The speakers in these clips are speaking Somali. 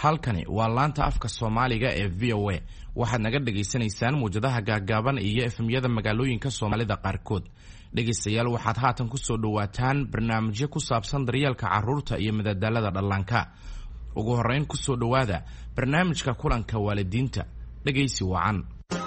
halkani waa laanta afka Soomaaliga ee VOA waxaad naga dhageysanaysaan muujadaha gaagaaban iyo efemyada magaalooyinka Soomaalida qaarkood. Dhageystayaal waxaad haatan ku soo dhawaataan barnaamijyo ku saabsan daryeelka carruurta iyo madadaalada dhallaanka. Ugu horeyn ku soo dhawaada barnaamijka kulanka waalidiinta. Dhageysi wacan.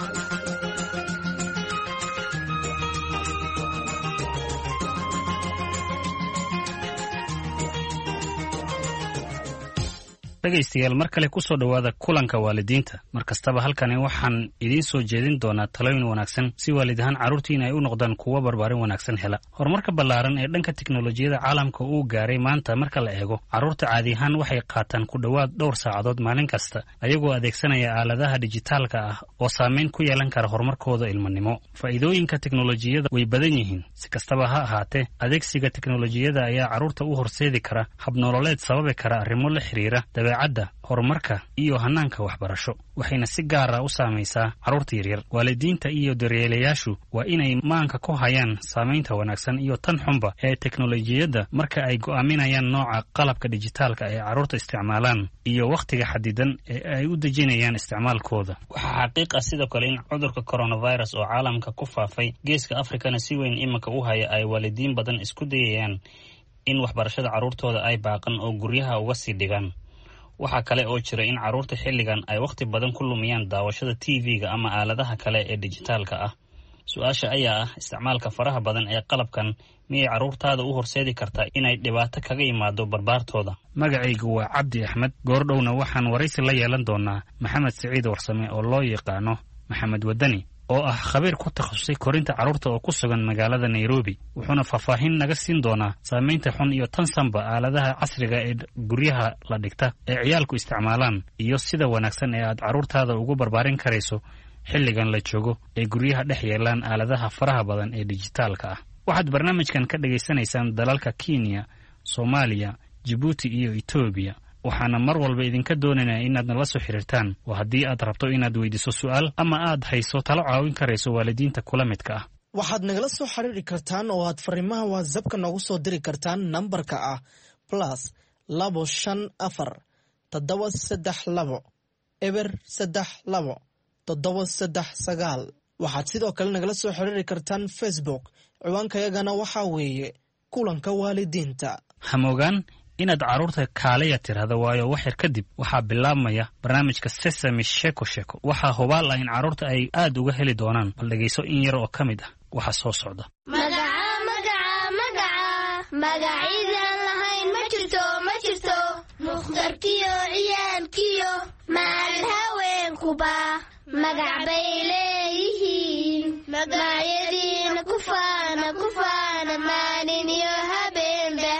dhageystayaal mar kale ku soo dhawaada kulanka waalidiinta. Markastaba halkani waxaan idiin soo jeedin doonaa talooyin wanaagsan si waalidahan carruurtiina ay u noqdaan kuwa barbaarin wanaagsan hela. Horumarka ballaaran ee dhanka tiknoolajiyada caalamka uu gaaray maanta marka la eego, carruurta caadi ahaan waxay qaataan ku dhawaad dhowr saacadood maalin kasta ayagoo adeegsanaya aaladaha dijitaalka ah oo saameyn ku yeelan kara horumarkooda ilmanimo. Faa'iidooyinka tiknoolajiyada way badan yihiin. Si kastaba ha ahaatee, adeegsiga tiknoolajiyada ayaa carruurta u horseedi kara habnololeed sababi kara arrimo la xiriira dabeecadda, horumarka iyo hanaanka waxbarasho, waxayna si gaar ah u saamaysaa carruurta yaryar. Waalidiinta iyo daryeelayaashu waa inay maanka ku hayaan saamaynta wanaagsan iyo tan xunba ee teknolojiyadda marka ay go'aaminayaan nooca qalabka dijitaalka ee carruurta isticmaalaan iyo wakhtiga xadidan ee ay u dejinayaan isticmaalkooda. Waxaa xaqiiq ah sidoo kale in cudurka coronavirus oo caalamka ku faafay geeska Afrikana si weyn iminka u haya ay waalidiin badan isku dayayaan in waxbarashada carruurtooda ay baaqan oo guryaha uga sii dhigaan. Waxaa kale oo jira in carruurta xilligan ay wakhti badan ku lumiyaan daawashada TV-ga ama aaladaha kale ee dijitaalka ah. Su'aasha ayaa ah, isticmaalka faraha badan ee qalabkan miyay carruurtaada u horseedi kartaa inay dhibaato kaga yimaado barbaartooda? Magacaygu waa Cabdi Axmed. Goordhowna waxaan waraysi la yeelan doonaa Maxamed Siciid Warsame oo loo yaqaano Maxamed Wadani, oo ah khabiir ku takhasusay korinta carruurta oo ku sugan magaalada Nairobi. Wuxuuna faahfaahin naga siin doonaa saamaynta xun iyo tan sanba aaladaha casriga ee guryaha la dhigta ee ciyaalku isticmaalaan iyo sida wanaagsan ee aad carruurtaada ugu barbaarin karayso xilligan la joogo ee guryaha dhex yeelaan aaladaha faraha badan ee dijitaalka ah. Waxaad barnaamijkan ka dhageysanaysaan dalalka Kenya, Soomaaliya, Djibouti iyo Ethiopia. waxaana mar walba idinka doonaynaa inaad nala soo xiriirtaan oo haddii aad rabto inaad weydiiso su'aal ama aad hayso talo caawin karayso waalidiinta kula midka ah. waxaad nagala soo xiriiri kartaan oo aad fariimaha WhatsApp-ka noogu soo diri kartaan nambarka ah +254 732 032 739. waxaad sidoo kale nagala soo xiriiri kartaan Facebook. ciwaankayagana waxaa weeye kulanka waalidiinta. Hamogaan inaad carruurta kaalaya tirahdo, waayo wax yar kadib waxaa bilaabmaya barnaamijka Sesame Sheko Sheko. waxaa hubaal ah in carruurta ay aad uga heli doonaan. Bal dhegeyso in yar oo ka mid ah waxa soo socda. magaciidan lahayn ma jirto mukhtarkiyo ciyaalkiyo maal haweenkuba magac bay leeyihiin. magacyadiina ku faana maalin iyo habeenba.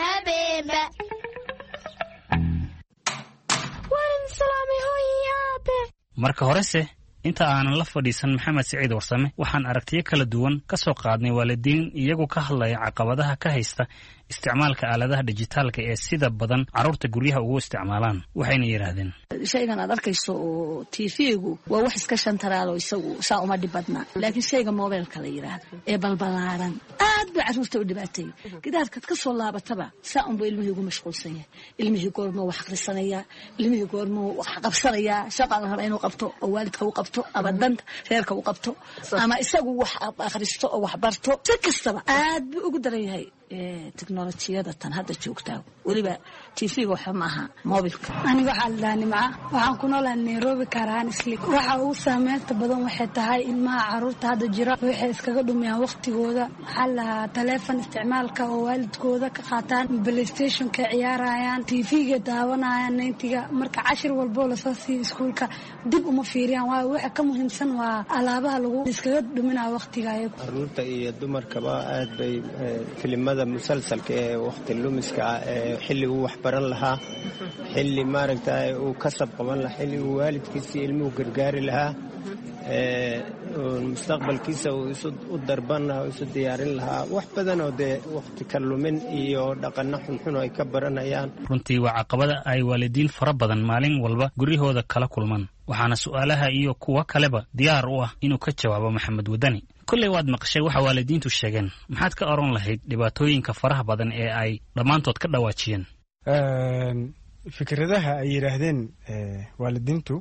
marka horese inta aanan la fadhiisan Maxamed Siciid Warsame, waxaan aragtiyo kala duwan ka soo qaadnay waalidiin iyagu ka hadlaya caqabadaha ka haysta isticmaalka aaladaha dijitaalka ee sida badan carruurta guryaha ugu isticmaalaan. waxayna yiraahdeen, shaygan aad arkayso oo TV-gu waa wax iska shantaraalo isagu saa uma dhibadna, laakiin shayga mobilka la yiraahdo ee balbalaaran aad baa carruurta u dhibaatay. gidaarkad ka soo laabataba saa unba ilmihii ugu mashquulsan yahay. ilmihii goormo wax akhrisanaya, ilmihii goormo wax qabsanaya, shaqa la raba inuu qabto oo waalidka u qabto ama danta reerka u qabto ama isagu wax akhristo oo wax barto. si kastaba aad buu ugu daran yahay teknolojiyada tan hadda joogtaa. weliba TV-ga waxa ma aha mobilka. aniga waxaa la nimca waxaan ku noolaa Nairobi karaan islig. waxa ugu saameynta badan waxay tahay ilmaha carruurta hadda jira waxay iskaga dhumiyaan waqtigooda. waxaa la telefoon isticmaalka oo waalidkooda ka qaataan, PlayStation ka ciyaarayaan, TV-ga daawanayaan, netiga marka cashir walbo la soo siiyo iskuulka dib uma fiiriyaan. waa waxa ka muhiimsan waa alaabaha lagu iskaga dhuminaa waqtiga. carruurta iyo dumarkaba aad bay filimada musalsalka ee waqti lumiska ee xilli uu wax baran lahaa, xilli maaragtay uu kasab qaban lahaa, xilli uu waalidkiisa ilmuhu gargaari lahaa, mustaqbalkiisa uu u darban lahaa, isu diyaarin lahaa. wax badan oo dee waqti ka lumin iyo dhaqanno xunxun oo ay ka baranayaan. runtii waa caqabada ay waalidiin fara badan maalin walba guryahooda kala kulmaan. waxaana su'aalaha iyo kuwa kaleba diyaar u ah inuu ka jawaabo Maxamed Wadani. kulley waad maqashay waxa waalidiintu sheegeen. maxaad ka oran lahayd dhibaatooyinka faraha badan ee ay dhammaantood ka dhawaajiyeen? fikradaha ay yiraahdeen waalidiintu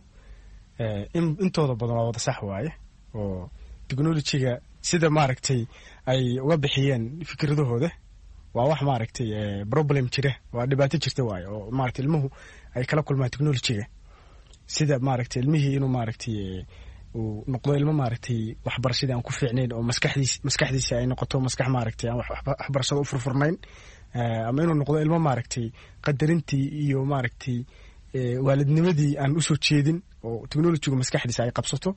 intooda badan waa wada sax waaye oo technology-ga sida maaragtay ay uga bixiyeen fikradahooda waa wax maaragtay problem jira waa dhibaato jirta waaye oo maaragtay ilmuhu ay kala kulmaan technology-ga sida maaragtay ilmihii inuu maaragtay uu noqdo ilmo maaragtay waxbarashada aan ku fiicnayn oo maskaxdiisa ay noqoto maskax maaragtay aan waxbarashada u furfurnayn ama inuu noqdo ilmo maaragtay qadarintii iyo maaragtay waalidnimadii aan u soo jeedin oo technology-gu maskaxdiisa ay qabsato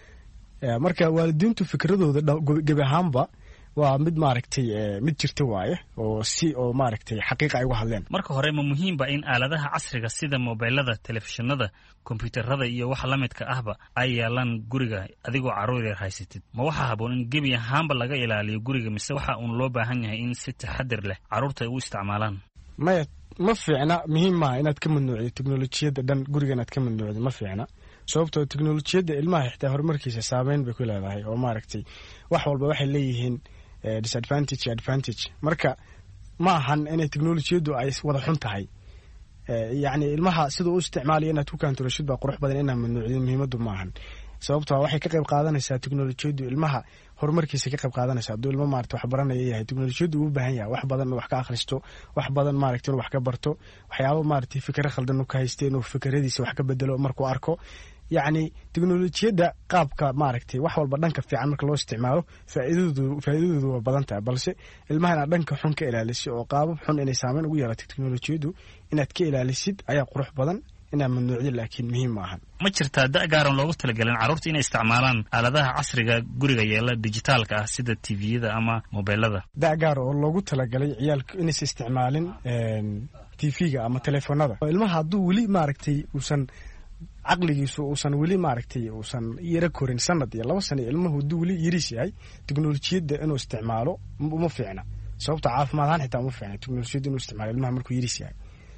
marka waalidiintu fikradooda gabi ahaanba waa mid maaragtay mid jirta waaye oo si oo maaragtay xaqiiqa ay uga hadleen marka hore ma muhiimba in aaladaha casriga sida mobilada telefishinada kombiyuutarada iyo wax la midka ahba ay yaalaan guriga adigoo carruur yar haysatid ma waxaa haboon in gebi ahaanba laga ilaaliyo guriga mise waxa uun loo baahan yahay in si taxadir leh carruurta ay u isticmaalaan maya ma fiicna muhiim maaha inaad ka mamnuucdo teknolojiyadda dhan guriga inaad ka mamnuucdo ma fiicna sababtoo teknolojiyadda ilmaha xitaa horumarkiisa saameyn bay ku leedahay oo maaragtay wax walba waxay leeyihiin disadvantage advantage marka ma ahan inay teknolojiyaddu ay wada xun tahay yacni ilmaha sida u isticmaalayo inaad ku kaanturashid baa qurux badan inaa mamnuucdin muhiimaddu ma ahan sababtoo waxay ka qayb qaadanaysaa teknolojiyaddu ilmaha horumarkiisa ka qayb qaadanaysa hadduu ilmo maaragtay wax baranaya yahay teknolojiyaddu uu u baahan yahay wax badan inuu wax ka akhristo wax badan maaragtay inuu wax ka barto waxyaabo maaragtay fikra khaldan uu ka haystay inuu fikradiisa wax ka bedelo markuu arko yacni teknolojiyadda qaabka maaragtay wax walba dhanka fiican marka loo isticmaalo faa'iidadoodu waa badan tahay balse ilmaha inaad dhanka xun ka ilaalisid oo qaabab xun inay saameyn ugu yeelato teknolojiyaddu inaad ka ilaalisid ayaa qurux badan inaa mamnuucdin laakiin muhiim ma ahan ma jirtaa da' gaaran loogu talagelin carruurta inay isticmaalaan aaladaha casriga guriga yeela dijitaalka ah sida tviyada ama mobilada da' gaar oo loogu talagalay ciyaalku inaysa isticmaalin tv-ga ama telefoonada ilmaha hadduu weli maaragtay uusan caqligiisu uusan weli maaragtay uusan yara korin sanad iyo 2 sano ilmuhu hadduu weli yariis yahay teknolojiyadda inuu isticmaalo uma fiicna sababta caafimaad ahaan xitaa uma fiicna teknolojiyadda inuu isticmaalo ilmaha markuu yariis yahay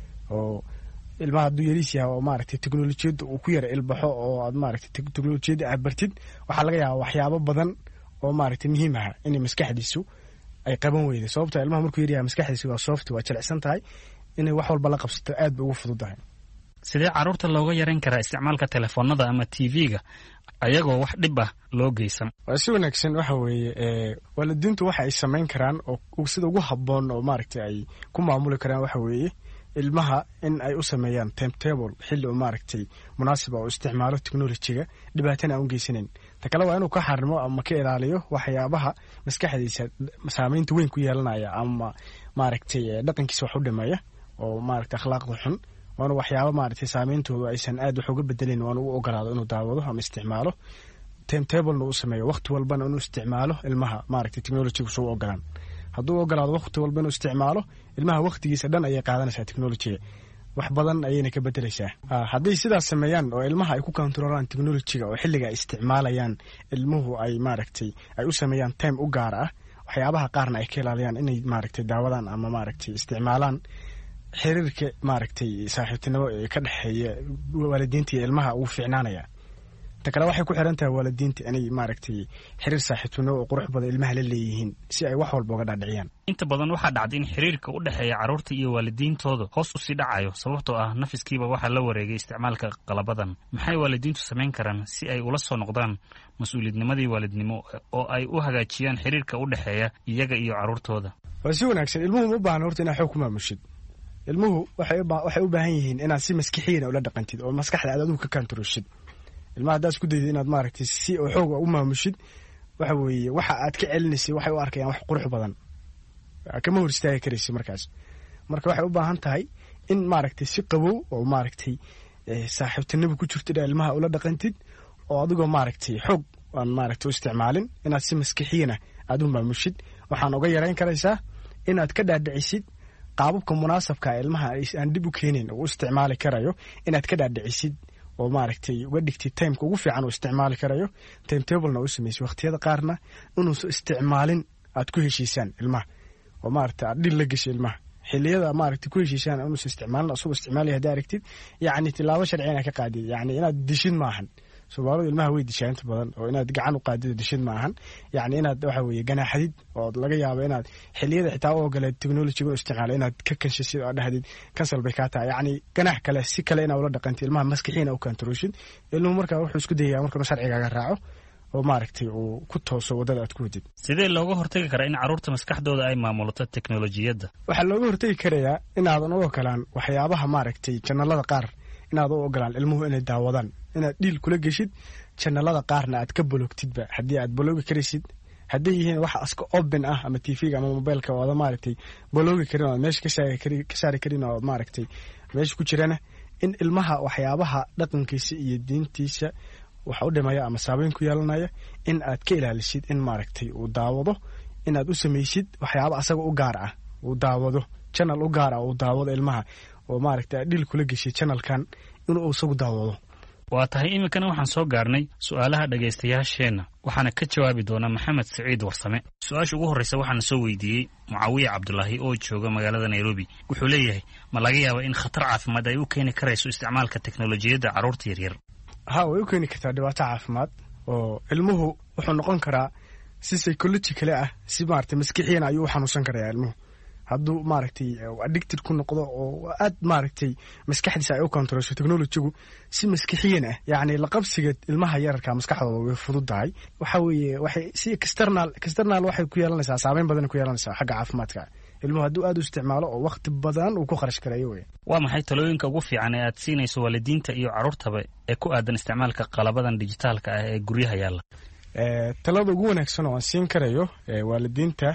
oo ilmaha hadduu yariis yahay oo maaragtay teknolojiyadda uu ku yara ilbaxo oo aad maaragtay teknolojiyadda aad bartid waxaa laga yaabaa waxyaabo badan oo maaragtay muhiim ah inay maskaxdiisu ay qaban weydo sababta ilmaha markuu yar yahay maskaxdiisu waa soft waa jilicsan tahay inay wax walba la qabsato aad bay ugu fududahay sidee carruurta looga yaran karaa isticmaalka telefoonada ama tv-ga ayagoo wax dhib ah loo geysan waa si wanaagsan waxa weeye waalidiintu waxa ay samayn karaan oo sida ugu habboon oo maaragtay ay ku maamuli karaan waxa weeye ilmaha in ay u sameeyaan timetable xilli oo maaragtay munaasiba oo isticmaalo teknolojiga dhibaatana aan u geysanayn ta kale waa inuu ka xarimo ama ka ilaaliyo waxyaabaha maskaxdiisa saameynta weyn ku yeelanaya ama maaragtay dhaqankiisa wax u dhimeeya oo maaragtay akhlaaqda xun waana waxyaabo maaragtay saameyntoodu aysan aad wax uga bedelin waana u ogolaado inuu daawado ama isticmaalo timetablena uu sameeyo waqti walbana inuu isticmaalo ilmaha maaragtay technology-gu soo ogolaan hadduu ogolaado waqti walba inuu isticmaalo ilmaha waqtigiisa dhan ayay qaadanaysaa technology-ga wax badan ayayna ka bedelaysaa hadday sidaas sameeyaan oo ilmaha ay ku kontroolaan technology-ga oo xilliga ay isticmaalayaan ilmuhu ay maaragtay ay u sameeyaan time u gaar ah waxyaabaha qaarna ay ka ilaaliyaan inay maaragtay daawadaan ama maaragtay isticmaalaan xiriirka maaragtay saaxiibtinimo ee ka dhaxeeya waalidiinta iyo ilmaha uu fiicnaanaya ta kale waxay ku xiran tahay waalidiinta inay maaragtay xiriir saaxiibtinimo oo qurux badan ilmaha la leeyihiin si ay wax walba uga dhaadhiciyaan inta badan waxaa dhacday in xiriirka u dhexeeya carruurta iyo waalidiintooda hoos u sii dhacayo sababtoo ah nafiskiiba waxaa la wareegay isticmaalka qalabadan maxay waalidiintu samayn karaan si ay ula soo noqdaan mas-uuliyadnimadii waalidnimo oo ay u hagaajiyaan xiriirka u dhexeeya iyaga iyo carruurtooda waa si wanaagsan ilmuhu ma baahna horta inaad xoog ku maamushid ilmuhu waxay u baahan yihiin inaad si maskixiina ula dhaqantid oo maskaxda aad adigu ka kantaroshid ilmaha haddaad isku dayda inaad maaragtay si oo xooga u maamushid waxa weeye waxa aad ka celinaysay waxay u arkayaan wax qurux badan kama hor istaagi karaysa markaas marka waxay u baahan tahay in maaragtay si qabow oo maaragtay saaxiibtinimo ku jirto inaad ilmaha ula dhaqantid oo adigoo maaragtay xoog aan maaragtay u isticmaalin inaad si maskixiina aad u maamushid waxaan uga yarayn karaysaa inaad ka dhaadhicisid qaababka munaasabka ilmaha aan dib u keenin oo u isticmaali karayo inaad ka dhaadhicisid oo maaragtay uga dhigtid timeka ugu fiican oo isticmaali karayo timetablena u samaysid waqtiyada qaarna inuusan isticmaalin aad ku heshiisaan ilmaha oo maaragtay aad dhil la geshay ilmaha xilliyada maaragtay ku heshiisaan inuusan isticmaalin asagoo isticmaalaya haddaa aragtid yacni tilaabo sharci inaad ka qaadid yacni inaad dishid maahan Soomaalidu ilmaha way dishaan inta badan oo inaad gacan u qaadid dishid ma ahan yacni inaad waxa weeye ganaaxadid oo laga yaabo inaad xilliyada xitaa u ogolayd technology-ga isticmaalo inaad ka kanshisid oo dhahdid kansal bay ka tahay yacni ganax kale si kale inaad ula dhaqantid ilmaha maskaxiina u kantaroshid ilmuhu markaa wuxuu isku dayayaa marka sharcigaaga raaco oo maaragtay uu ku tooso wadada aad ku wadid. Sidee looga hortagi karaa in carruurta maskaxdooda ay maamulato teknolojiyadda? Waxaa looga hortagi karayaa inaadan u ogolaan waxyaabaha maaragtay channelada qaar inaad u ogolaan ilmuhu inay daawadaan inaad dhiil kula geshid channelada qaarna aad ka bologtidba haddii aad bologi karaysid hadday yihiin waxa iska open ah ama TV-ga ama mobilka oo maaragtay bologi karin oo meesha ka saari karin oo maaragtay meesha ku jirana in ilmaha waxyaabaha dhaqankiisa iyo diintiisa waxa u dhimaya ama saameyn ku yeelanaya in aad ka ilaalisid in maaragtay uu daawado inaad u samaysid waxyaabo asaga u gaar ah uu daawado channel u gaar ah uu daawado ilmaha oo maaragtay dhil kula gashay channelkan inuu isagu daawado. Waa tahay iminkana waxaan soo gaarnay su'aalaha dhagaystayaasheenna waxaana ka jawaabi doona Maxamed Saciid Warsame. Su'aasha ugu horreysa waxaan soo weydiiyey Mucaawiye Cabdullaahi oo jooga magaalada Nairobi. Wuxuu leeyahay ma laga yaabaa in khatar caafimaad ay u keeni karayso isticmaalka teknolojiyadda carruurta yaryar? Haa, way u keeni kartaa dhibaato caafimaad oo ilmuhu wuxuu noqon karaa si psychological ah si maaragtay maskaxiyan ayuu u xanuunsan karayaa ilmuhu hadduu maaragtay addicted ku noqdo oo aad maaragtay maskaxdiisa ay u controlsho technology-gu si maskaxiyan ah yacni la qabsiga ilmaha yararka maskaxdooda way fududahay waxa weeye waxay si external waxay ku yeelanaysaa saameyn badan ku yeelanaysaa xagga caafimaadka ilmuhu hadduu aad u isticmaalo oo waqti badan uu ku kharash karayo weeye. Waa maxay talooyinka ugu fiican ee aad siinayso waalidiinta iyo carruurtaba ee ku aadan isticmaalka qalabadan dijitaalka ah ee guryaha yaalla? Talada ugu wanaagsan oo aan siin karayo waalidiinta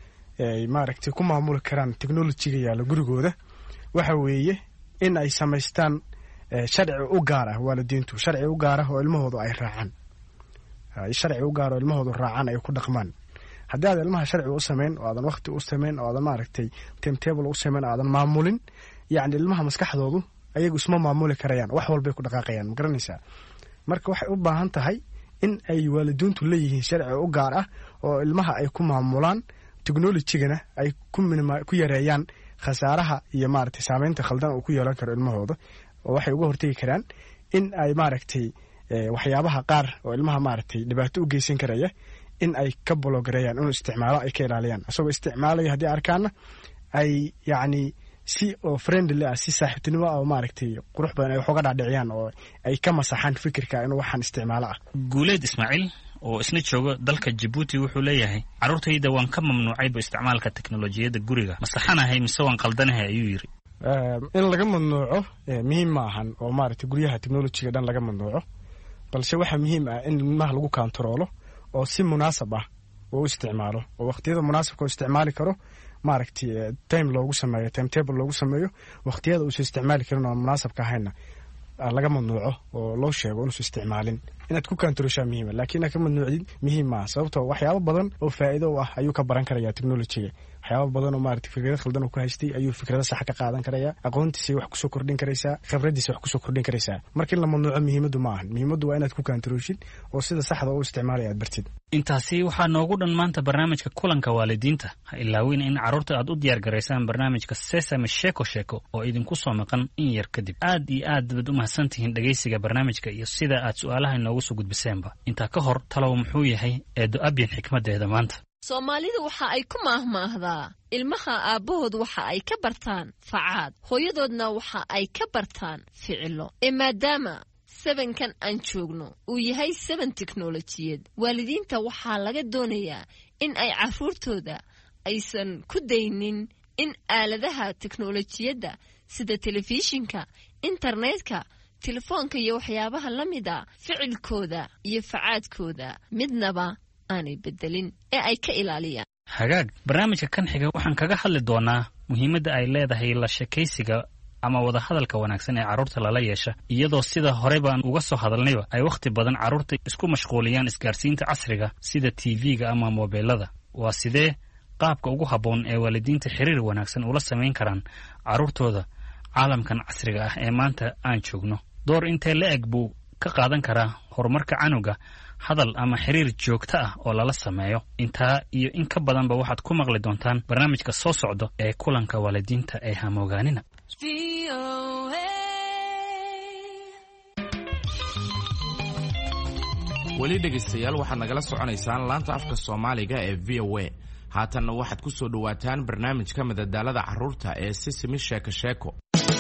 ay maaragtay ku maamuli karaan technology-ga yaalla gurigooda waxa weeye in ay samaystaan sharci u gaar ah waalidiintu sharci u gaar ah oo ilmahoodu ay raacaan sharci u gaar oo ilmahoodu raacaan ay ku dhaqmaan haddii aad ilmaha sharci u samayn oo aadan waqti u samayn oo aadan maaragtay timetable u samayn oo aadan maamulin yacni ilmaha maskaxdoodu ayagu isma maamuli karayaan wax walbay ku dhaqaaqayaan ma garanaysaa marka waxay u baahan tahay in ay waalidiintu leeyihiin sharci u gaar ah oo ilmaha ay ku maamulaan technology-gana ay ku yareeyaan khasaaraha iyo maaragtay saameynta khaldan uu ku yeelan karo ilmahooda oo waxay uga hortagi karaan in ay maaragtay waxyaabaha qaar oo ilmaha maaragtay dhibaato u geysan karaya in ay ka bologareeyaan inuu isticmaalo ay ka ilaaliyaan asagoo isticmaalaya haddii arkaana ay yacni si oo friendly ah si saaxiibtinimo ah oo maaragtay qurux badan ay wax uga dhaadhiciyaan oo ay ka masaxaan fikirka inuu waxaan isticmaalo ah. Guuleed Ismaaciil oo isna jooga dalka Djibouti wuxuu leeyahay carruurtayda waan ka mamnuucayba isticmaalka teknolojiyadda guriga ma saxanahay mise waan qaldanahay ayuu yiri. In laga mamnuuco muhiim ma ahan oo maaragtay guryaha teknolojiga dhan laga mamnuuco balse waxa muhiim ah in ilmaha lagu kantaroolo oo si munaasab ah oo isticmaalo oo waqtiyada munaasabka oo isticmaali karo maaragtay time loogu sameeyo timetable loogu sameeyo waqtiyada uu isticmaali karin oo munaasabka ahayna laga mamnuuco oo loo sheego inuu isticmaalin inaad ku kantaroshaa muhiim laakiin ka mamnuucid muhiim ma sababtoo waxyaabo badan oo faa'iido ah ayuu ka baran karayaa technology-ga waxyaabo badan oo maaragtay fikrado khaldan uu ku haystay ayuu fikrado sax ka qaadan karayaa aqoontiisa wax ku soo kordhin karaysaa khibradiisa wax ku soo kordhin karaysaa markii la mamnuuco muhiimadu ma ahan muhiimadu waa inaad ku kantaroshid oo sida saxda u isticmaalaya aad bartid. Intaasi waxaa noogu dhan maanta barnaamijka kulanka waalidiinta ha ilaawin in carruurta aad u diyaar garaysaan barnaamijka Sesame Sheeko oo idinku soo maqan in yar kadib aad iyo aad baad u mahadsantihiin dhagaysiga barnaamijka iyo sida aad su'aalaha inoogu soo gudbiseenba intaa ka hor talow muxuu yahay eedo abyan xikmadeeda maanta. Soomaalidu waxa ay ku maahmaahdaa ilmaha aabbahood waxa ay ka bartaan facaad hooyadoodna waxa ay ka bartaan ficilo maadaama sabankan aan joogno uu yahay saban teknolojiyad waalidiinta waxaa laga doonayaa in ay carruurtooda aysan ku daynin in aaladaha teknolojiyadda sida telefishinka internetka telefoonka iyo waxyaabaha la mida ficilkooda iyo facaadkooda midnaba aanay bedelin ee ay ka ilaaliyaan. Hagaag barnaamijka kan xiga waxaan kaga hadli doonaa muhiimadda ay leedahay la sheekaysiga ama wada hadalka wanaagsan ee carruurta lala yeesha iyadoo sida hore baan uga soo hadalnayba ay waqti badan carruurta isku mashquuliyaan isgaarsiinta casriga sida TV-ga ama mobilada. Waa sidee qaabka ugu habboon ee waalidiinta xiriir wanaagsan ula samayn karaan carruurtooda caalamkan casriga ah ee maanta aan joogno. Door intee la eg buu ka qaadan karaa horumarka canuga hadal ama xiriir joogto ah oo lala sameeyo. Intaa iyo in ka badanba waxaad ku maqli doontaan barnaamijka soo socdo ee kulanka waalidiinta ee hamoogaanina. weli dhegaystayaal waxaad nagala soconaysaan laanta afka Soomaaliga ee VOA. haatanna waxaad ku soo dhawaataan barnaamijka madadaalada carruurta ee Sisimi Sheeko Sheeko.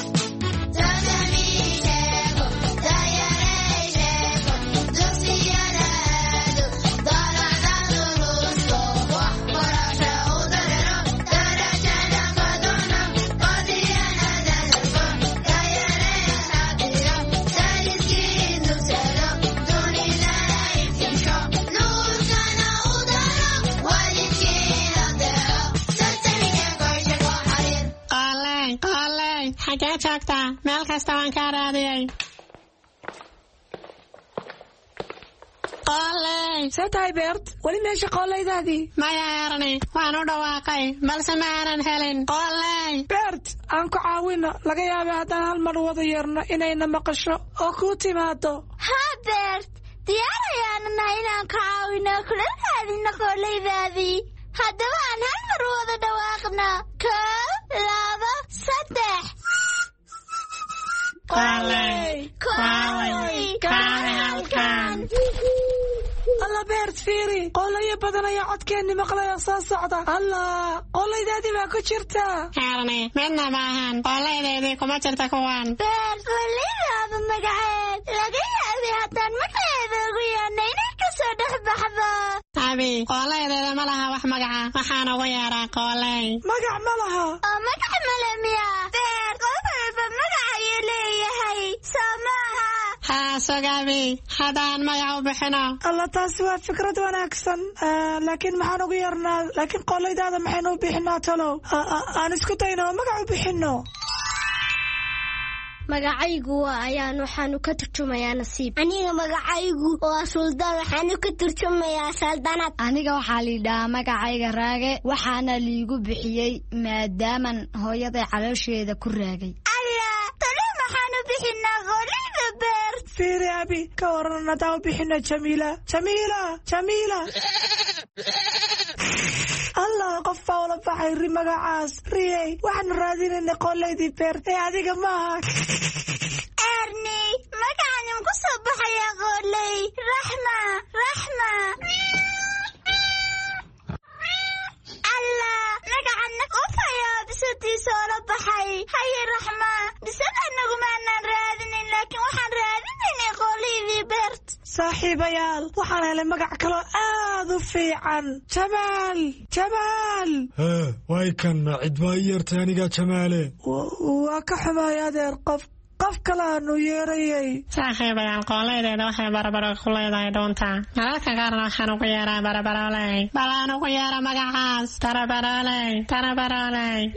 meel kasta waan ka raadiyay qolay satay beert wali meesha qolaydaadii maya yarani waan u dhawaaqay balse ma aanan helin qolay beert aan ku caawino laga yaabay haddaan hal mar wada yeerno inayna maqasho oo ku timaado ha beert diyaar ayaanna inaan ka caawino kula raadino qolaydaadii haddaba aan hal mar wada dhawaaqna 1 2 3 الله beert fiiri qolaya badan ayaa codkeenni maqlaya soo socda allah qolaydaadii baa ku jirta yarani midna maahan qolaydaadii kuma jirta kuwan beert qolaydaada magaceed laga yaabay haddaan magaceeda ugu yeernay inay ka soo dhex baxdo abi qolaydaada ma laha wax magaca waxaan ugu yeeraa qolay magac ma laha oo magac male miya beert qolba magac ayuu leeyahay soo maaha haa sogabi haddaan magac u bixino alla taasi waa fikrad wanaagsan laakiin maxaan ugu yeernaa laakiin qolaydaada maxaynu u bixinaa talow aan isku dayno magac u bixino magacaygu waa ayaan waxaanu ka turjumayaa nasiib aniga magacaygu waa suldaan waxaanu ka turjumayaa saldanad aniga waxaa liidhaa magacayga raage waxaana liigu bixiyey maadaaman hooyaday caloosheeda ku raagay tani maxaanu bixinaa qolayda beert fiiri abi ka waran haddaan u bixino jamiila allah qof baa ula baxay ri magacaas riyey waxaanu raadinaynay qolaydii beert ee adiga maaha erni magacaanun ku soo baxayaa qolay raxma allah magacanna qof ayaa bisadiisa oola baxay haye raxma bisad annagumaanaan raadinin laakiin waxaan raadinaynay qolaydii beert saaxiibayaal waxaan helay magac kaloo aad u fiican jamaal way kan cid baa ii yeertay aniga jamaale waa ka xumaay adeer qof kale aanu yeerayay saaxiibayaal qolaydeeda waxay barabaro ku leedahay dhuunta mararka qaarna waxaan ugu yeeraa barabarooley bal aan ugu yeera magacaas tarabarooley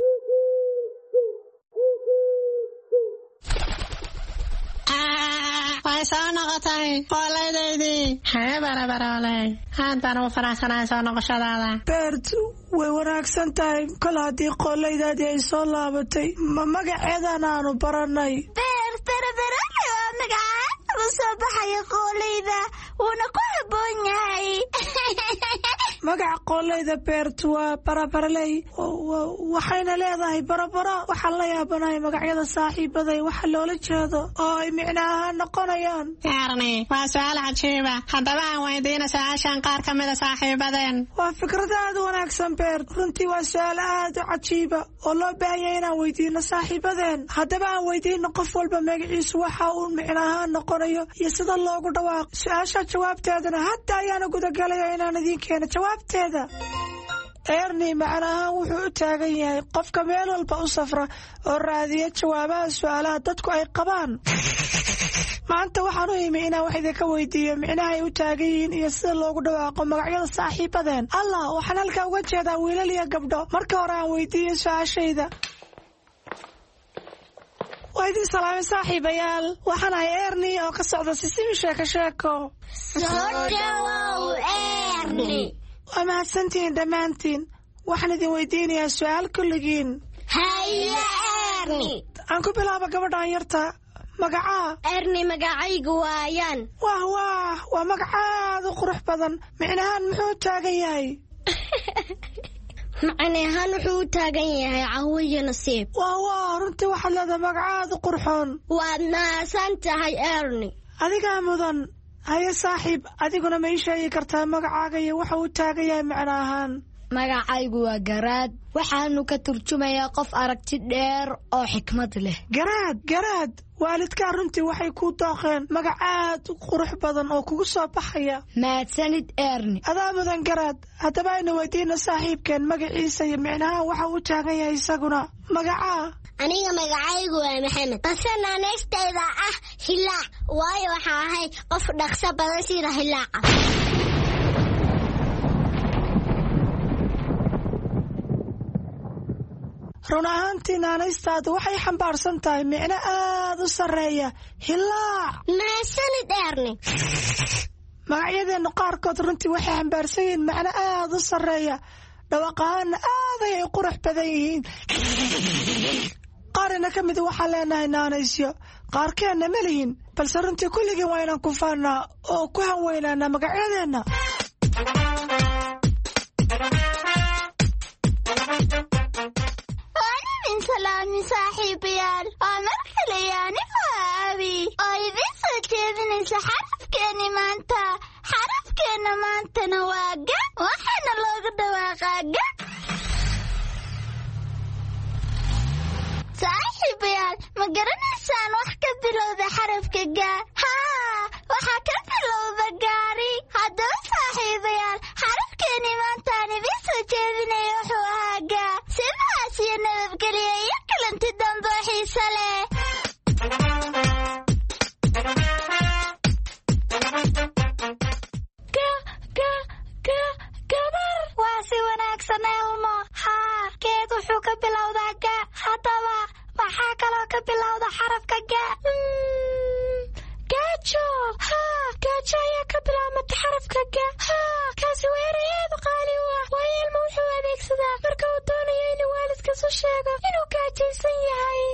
way soo noqotay qolaydaydii hee barabarooley aad baan ugu faraxsanahay soo noqoshadaada beert way wanaagsan tahay kol haddii qolaydaadii ay soo laabatay ma magaceedan aanu baranay beert barabarooley waa magacaad ugu soo baxaya qolayda wuuna ku habboon yahay magaca qolayda beert waa barabaraley waxayna leedahay barabaro waxaan la yaabanahay magacyada saaxiibaday waxa loola jeedo oo ay micno ahaan noqonayaan yarni waa su-aal cajiiba haddaba aan weydiina su-aashan qaar ka mida saaxiibadeen waa fikrad aad u wanaagsan beert runtii waa su-aal aad u cajiiba oo loo baahanya inaan weydiino saaxiibadeen haddaba aan weydiino qof walba magaciisu waxa uu micno ahaan noqonayo iyo sida loogu dhawaaqo su-aasha jawaabteedana hadda ayaana gudagalaya inaan idiin keeno jawaabteeda erni macnahaan wuxuu u taagan yahay qofka meel walba u safra oo raadiya jawaabaha su-aalaha dadku ay qabaan maanta waxaan u imi inaan wax idinka weydiiyo micnaha ay u taagan yihiin iyo sida loogu dhawaaqo magacyada saaxiibadeen allah waxaan halkaa uga jeedaa wiilal iyo gabdho marka hore aan weydiiyo su-aashayda waa idin salaamay saaxiibayaal waxaan ahay erni oo ka socda Sisimi Sheeko Sheeko soo dhawow erni waa mahadsantihiin dhammaantiin waxaan idin weydiinayaa su-aal kulligiin haye erni aan ku bilaabo gabadhaan yarta magacaa erni magacaygu waa ayaan waa magac aad u qurux badan micnahaan muxuu taagan yahay macnahaan wuxuu u taagan yahay cawo iyo nasiib runtii waxaad leedahay magac aad u qurxoon waad mahadsan tahay erni adigaa mudan haya saaxiib adiguna ma ii sheegi kartaa magacaaga iyo waxa uu taagan yahay macno ahaan? magacaygu waa Garaad, waxaanu ka turjumayaa qof aragti dheer oo xikmad leh. Garaad waalidka runtii waxay ku daaqeen magac aad u qurux badan oo kugu soo baxaya. mahadsanid Erni. adaa mudan Garaad. haddaba aynu weydiino saaxiibkeen magaciisa iyo macnaha waxa uu taagan yahay isaguna. magacaa? aniga magacaygu waa Maxamed, balse naanaysteeda ah Hilaac, waayo waxaa ahay qof dhaqso badan sida Hilaaca. run ahaantii naanaystaadu waxay xambaarsan tahay micno aad u sarreeya. Hilaac. mahadsanid Erni. magacyadeennu qaarkood runtii waxay xambaarsan yihiin macno aad u sarreeya, dhawaaqahaanna aad ayay qurux badan yihiin. qaarina ka mid waxaan leenahay naanaysyo, qaarkeenna ma lihin, balse runtii kulligii waa inaan ku faannaa oo ku hanweynaanaa magacyadeenna. salaami saaxiibayaal, waa mar kale anigoo Abi oo idiin soo jeedinaysa xarafkeeni maanta. xarafkeenna maantana waa ga, waxaana loogu dhawaaqaa ga. saaxiibayaal, ma garanaysaan wax ka bilowda xarafka ga? haa, waxaa ka bilowda gaari. haddaba saaxiibayaal, xarafkeeni maantaan idiin soo jeedinaya wuxuu ahaa ga. sidaas iyo nabadgelyo iyo kulanti dambe oo xiise leh. gabar. waa si wanaagsan Elmo. haa, geed wuxuu ka bilowdaa ga. haddaba maxaa kaloo ka bilowda xarafka ga? gaajo. haa, gaajo ayaa ka bilaabmata xarafka ga. haa, kaasi waa eray aad u qaali u ah, waayo Elmo wuxuu adeegsadaa marka uu doonayo inuu waalidkiis u sheego inuu gaajaysan yahay.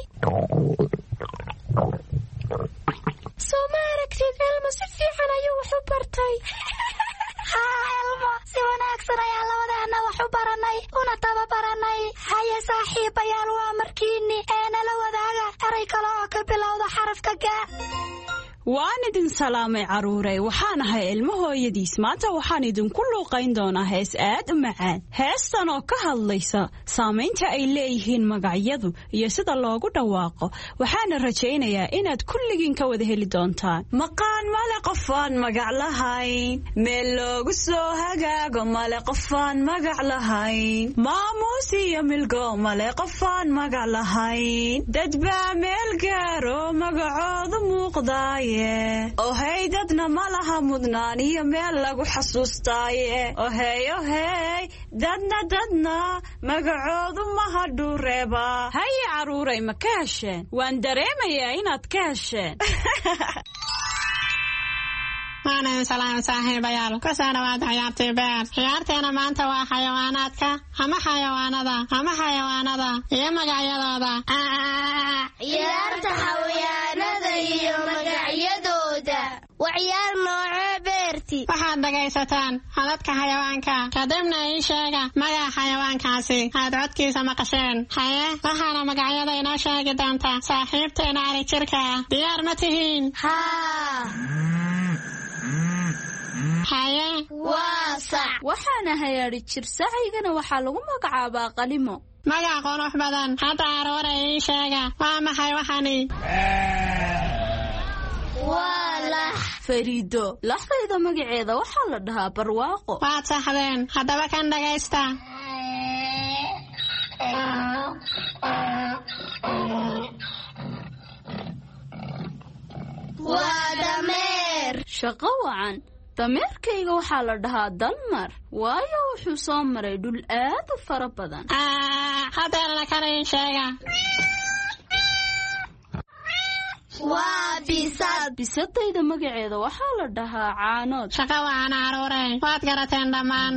soo ma aragtid, Elmo si fiican ayuu wax u bartay. haa Elmo, si wanaagsan ayaa labadeena wax u baranay una tababaranay. haye saaxiibayaal, waa markiini ee nala wadaaga eray kale oo ka bilowda xarafka ga. waan idin salaamay caruurey, waxaan ahay ilmo hooyadiis. maanta waxaan idinku luuqayn doonaa hees aad u macaan. heestan oo ka hadlaysa saamaynta ay leeyihiin magacyadu iyo sida loogu dhawaaqo. waxaana rajaynayaa inaad kulligiin ka wada heli doontaan. maqaan male qofaan magac lahayn, meel loogu soo hagaago male qofaan magac lahayn, maamuus iyo milgo male qofaan magac lahayn, dad baa meel gaaro magacoodu muuqdaaye, ohey dadna ma laha mudnaan iyo meel lagu xasuustaaye, ohey dadna magacoodu ma hadhuu reebaa. haye caruuray, ma ka hesheen? waan dareemayaa inaad ka hesheen. waana salaam saaxiibayaal, ku soo dhawaada ciyaartii beer. ciyaarteena maanta waa xayawaanaadka ama xayawaanada iyo magacyadooda. ciyaarta xayawaanada iyo magacyadooda waa ciyaar noocee beerti? waxaad dhagaysataan codadka xayawaanka, kadibna ii sheega magaca xayawaankaasi aad codkiisa maqasheen. haye, waxaana magacyada inoo sheegi doonta saaxiibteena ari jirka. diyaar ma tihiin? haa. haye, waa sax. waxaana hayaadhi jir, sacaygana waxaa lagu magacaabaa qalimo. magac qurux badan. hadda caruura ii sheega, waa maxay waxani? waa lax. fariido. laxdayda magaceeda waxaa la dhahaa barwaaqo. waad saxdeen. haddaba kan dhagaysta. waa dameer. shaqo wacan. dameerkayga waxaa la dhahaa dalmar, waayo wuxuu soo maray dhul aad u fara badan. hadeerna kan ii sheega. waa bisad. bisadayda magaceeda waxaa la dhahaa caanood. shaqo wacan caruurey, waad garateen dhammaan.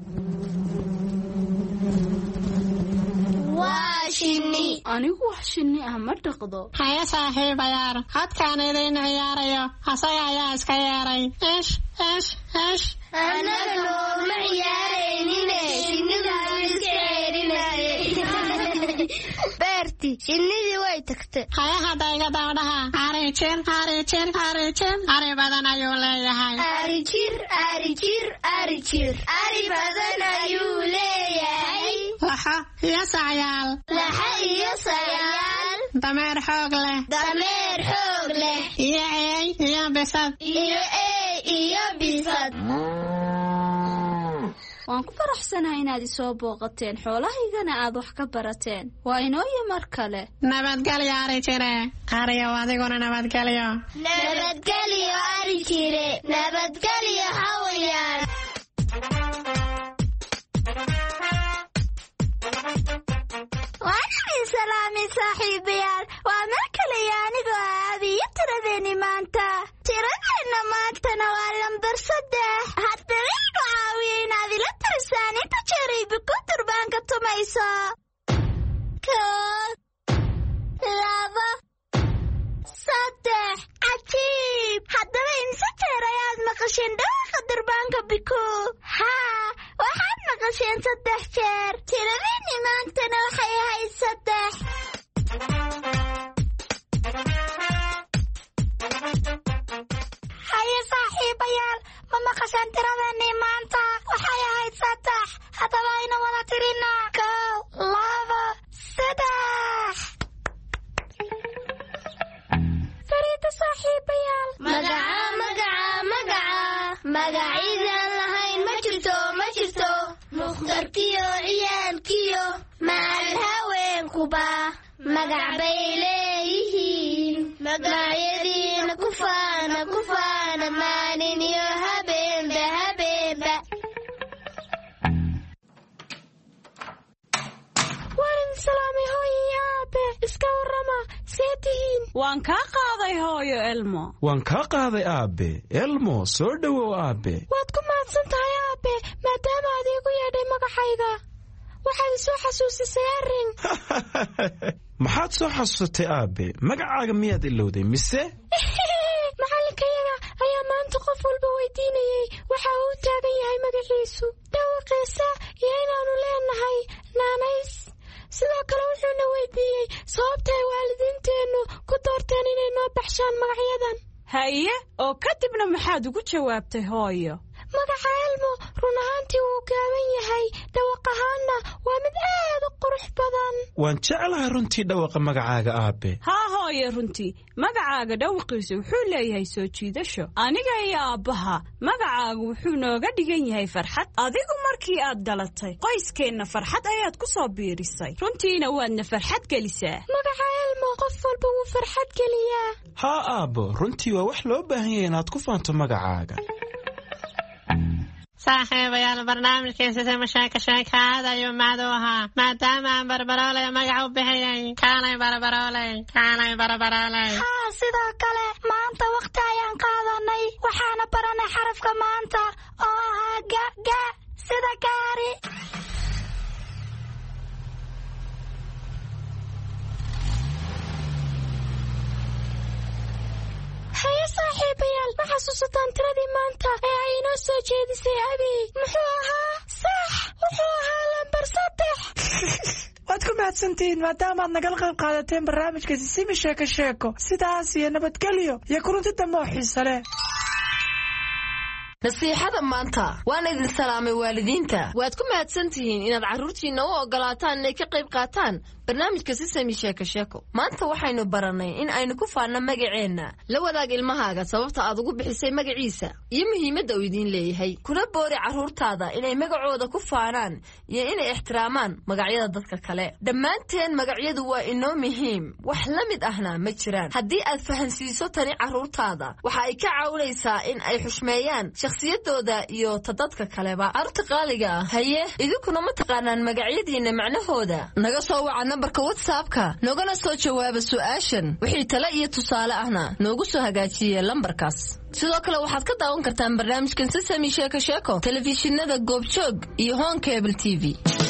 waa shinni. anigu wax shinni ah ma dhaqdo. haye saaxiibayaal, codkaan idiin ciyaarayo asaga ayaa iska yeeray. ish. annaga nooma ciyaaraynine, shinnidaa iska ceerinaaye. gaarti shinnidii way tagtay. haya hadda iga daawdhaha arijir ari badan ayuu leeyahay. arijir ari badan ayuu leeyahay. laxa iyo sayaal dameer xoog leh iyo eey iyo bisad. waan ku faraxsanahay inaad isoo booqateen xoolahaygana aad wax ka barateen. waa inooyo mar kale. nabadgelyo ari jire. ariyow adiguna nabadgelyo. nabadgelyo ari jire. nabadgelyo hawayaan. waan salaami saaxiibayaal. waa mar kale iyo anigoo aabiyo tiradeeni maanta. tiradeenna maantana waa lambar 3. haddaba igu caawiya inaad ila tirisaan inta jeeray biko durbaanka tumayso. 1 2 3. cajiib. haddaba imse jeer ayaad maqasheen dhawaaqa durbaanka biko? haa, waxaad maqasheen 3 jeer. tiradeenni maantana waxay ahayd 3. haye saaxiibayaal, ma maqasheen tiradeenni maanta? waxay ahayd 3. haddaba ayna wada tirina. 1 2 3. fariida saaxiibayaal. magaciidaan lahayn ma jirto. mukhtarkiyo ciyaalkiyo maal haweenkuba magac bay leeyihiin. magacyadiina ku faana maalin iyo habeenba. waan salaamay hooyo iyo aabe. iska warrama, see tihiin? waan kaa qaaday hooyo Elmo. waan kaa qaaday aabe. Elmo, soo dhowow aabe. waad ku mahadsan tahay aabe, maadaama aad iigu yeedhay magacayga. waxaad isoo xasuusisay arrin. maxaad soo xasuusatay aabe? magacaaga miyaad ilowday mise? macalinkayaga ayaa maanta qof walba weydiinayay waxa uu taagan yahay magaciisu, dhawaqiisa iyo inaanu leenahay naanays. sidoo kale wuxuuna weydiiyey sababta ay waalidiinteennu ku doorteen inay noo baxshaan magacyadan. haye, oo kadibna maxaad ugu jawaabtay hooyo? magaca Elmo run ahaantii wuu gaaban yahay, dhawaq ahaanna waa mid aad u qurux badan. waan jeclahay runtii dhawaqa magacaaga aabe. haa hooyo, runtii magacaaga dhawaqiisu wuxuu leeyahay soo jiidasho. aniga iyo aabbaha magacaagu wuxuu nooga dhigan yahay farxad. adigu markii aad dhalatay qoyskeenna farxad ayaad ku soo biirisay. runtiina waadna farxad gelisaa. magaca Elmo qof walba wuu farxad geliyaa. haa aabbo, runtii waa wax loo baahan yahay inaad ku faanto magacaaga. saaxiibayaal, barnaamijkiisa sima sheeka ayuu macdu ahaa. maadaama aan barbarooley magac u bixiyay. kaalay barbarooley. haa, sidoo kale maanta waqti ayaan qaadanay. waxaana baranay xarafka maanta oo ahaa ga sida gaari. haye saaxiibayaal, ma xasuusataan tiradii maanta ee ay inoo soo jeedisay abi? muxuu ahaa? sax, wuxuu ahaa lambar 3. waad ku mahadsantihiin maadaamaad nagala qayb qaadateen barnaamijka sisimi sheeko. sidaas iyo nabadgelyo iyo kulanti dambe oo xiise leh. nasiixada maanta waan idin salaamay waalidiinta. waad ku mahadsantihiin inaad carruurtiinna u ogolaataan inay ka qayb qaataan barnaamijka sisami sheeko. maanta waxaynu barannay in aynu ku faanno magaceenna. la wadaag ilmahaaga sababta aad ugu bixisay magaciisa iyo muhiimadda uu idiin leeyahay. kuna boori carruurtaada inay magacooda ku faanaan iyo inay ixtiraamaan magacyada dadka kale. dhammaanteen magacyadu waa inoo muhiim, wax la mid ahna ma jiraan. haddii aad fahansiiso tani carruurtaada, waxa ay ka caawinaysaa in ay xushmeeyaan shakhsiyadooda iyo ta dadka kaleba. carruurta qaaliga ah, haye idinkuna ma taqaanaan magacyadiinna macnahooda? naga soo waca nambarka WhatsApp-ka, noogana soo jawaaba su'aashan. wixii talo iyo tusaale ahna noogu soo hagaajiye lambarkaas. sidoo kale waxaad ka daawan kartaan barnaamijkan sisami sheeko telefishinada Goobjoog iyo Home Cable TV.